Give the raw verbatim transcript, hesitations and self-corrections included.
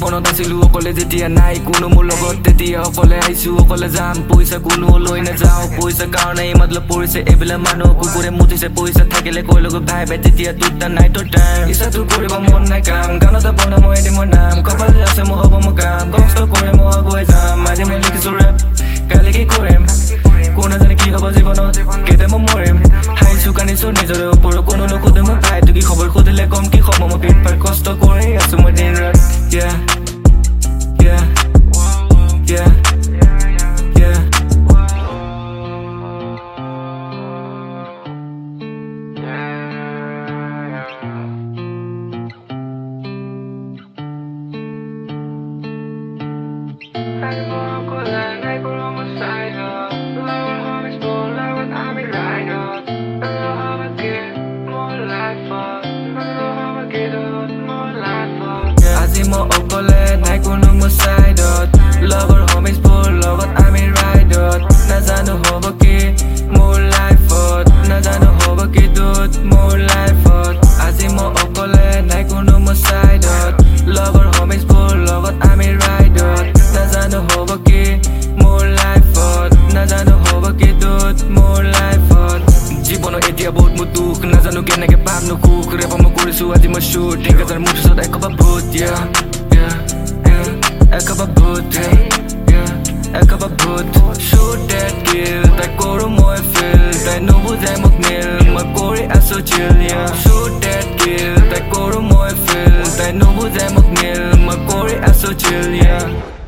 জীৱনত আছিলো অকলে যেতিয়া নাই কোনো মোৰ লগত তেতিয়া অকলে আহিছো অকলে যাম পইচা কোনো লৈ নাযাওঁ পইচা কাৰণে মতলব পৰিছে এইবিলাক মানুহ কুকুৰে মুতিছে পইচা থাকিলে কৈ লগত ভাই ভাই তেতিয়া তোৰ নাই তোৰ টাইম ইচ্ছাটো কৰিব মন নাই কাম গানত বনা মই এদিন মোৰ নাম কপাল আছে মোৰ হ'ব মোৰ কাম কষ্ট কৰি মই আগুৱাই যাম আজি মই লিখিছো ৰেপ কালি কি কৰিম কোন জানে কি হ'ব জীৱনত কেতিয়া মই মৰিম হাইছো কান্দিছো নিজৰে ওপৰত কোনো নোসোধে মই ভাই তোৰ কি খবৰ সুধিলে কম কি খবৰ মই পেট পাৰ কষ্ট কৰি আছো মই দিন ৰাত yeah yeah yeah yeah আজি মই অকলে নাই কোনো মোৰ চাইডত লগৰ হোমিজ বোৰ লগত আমি ৰাইডত নাজানো হ'ব কি মোৰ লাইফত নাজানো হ'ব কি দুত মোৰ লাইফত আজি মই অকলে নাই কোনো মোৰ চাইডত লগৰ হোমিজ বোৰ লগত আমি ৰাইডত নাজানো হ'ব কি মোৰ লাইফত নাজানো হ'ব কি দুত মোৰ লাইফত জীৱনত এতিয়া বহুত মোৰ দুখ নাজানো কেনেকে পাম নো সুখ ৰেপ মই কৰিছো আজি মই শ্বুট ঠিক আছে মোৰ পিছত একবা ভূত yeah yeah yeah একবা ভূত yeah yeah একবা ভূত shoot that kill তাই কৰো মই feel তাই নুবুজাই মোক নীল মই কৰি আছো chill yeah shoot that kill তাই কৰো মই feel তাই নুবুজাই মোক নীল মই কৰি আছো chill yeah